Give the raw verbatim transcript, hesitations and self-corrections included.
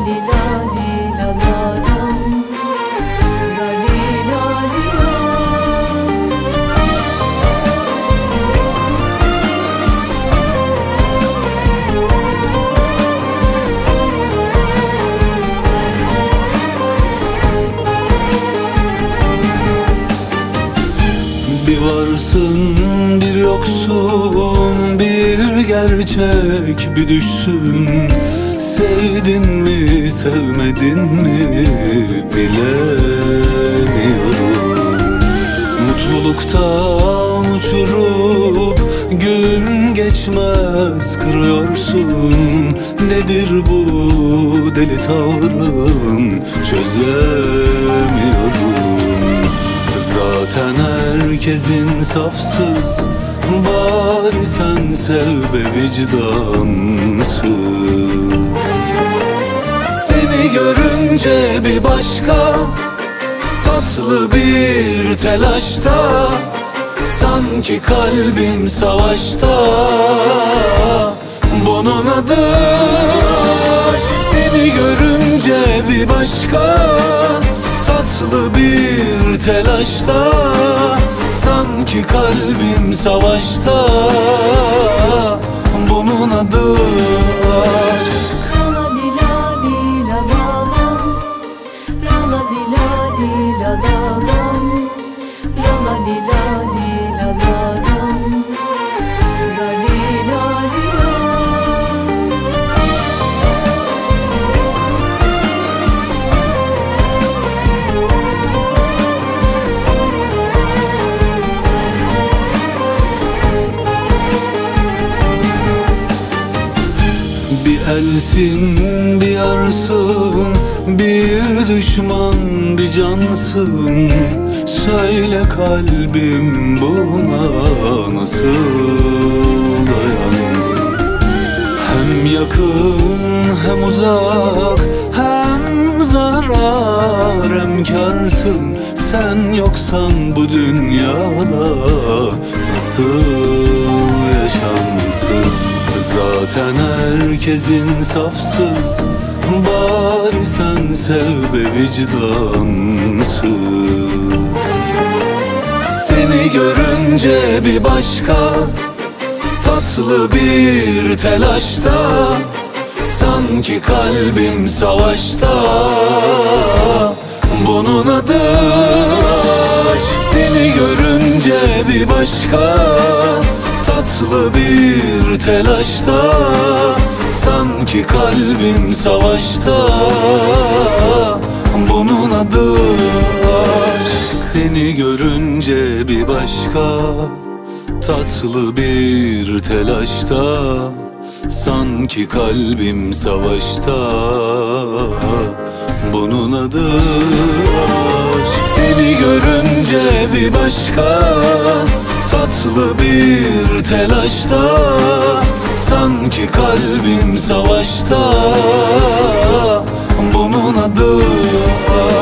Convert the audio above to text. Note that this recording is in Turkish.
li la li la la lam, la li la li la. Bir varsın bir yoksun, bir gerçek bir düşsün. Sevdin mi sevmedin mi bilemiyorum. Mutluluktan uçurup gün geçmez kırıyorsun. Nedir bu deli tavrın, çözemiyorum. Zaten herkesin safsız, bari sen sev be vicdansız. Seni görünce bir başka, tatlı bir telaşta, sanki kalbim savaşta. Bunun adı aşk. Seni görünce bir başka, tatlı bir telaşta, sanki kalbim savaşta. Bunun adı aşk. La li la li la la lam, la la li la li la la lam, la la li la li la la lam, la li la li la. Bir elsin bir yarsın, bir düşman bir cansın. Söyle kalbim buna nasıl dayansın? Hem yakın hem uzak, hem zarar hem kârsın. Sen yoksan bu dünyada nasıl yaşansın? Zaten herkesin safsız, bari sen sev be vicdansız. Seni görünce bir başka, tatlı bir telaşta, sanki kalbim savaşta. Bunun adı aşk. Seni görünce bir başka, tatlı bir telaşta, sanki kalbim savaşta. Bunun adı aşk. Seni görünce bir başka, tatlı bir telaşta, sanki kalbim savaşta. Bunun adı aşk. Seni görünce bir başka, tatlı bir telaşta, sanki kalbim savaşta. Bunun adı aşk.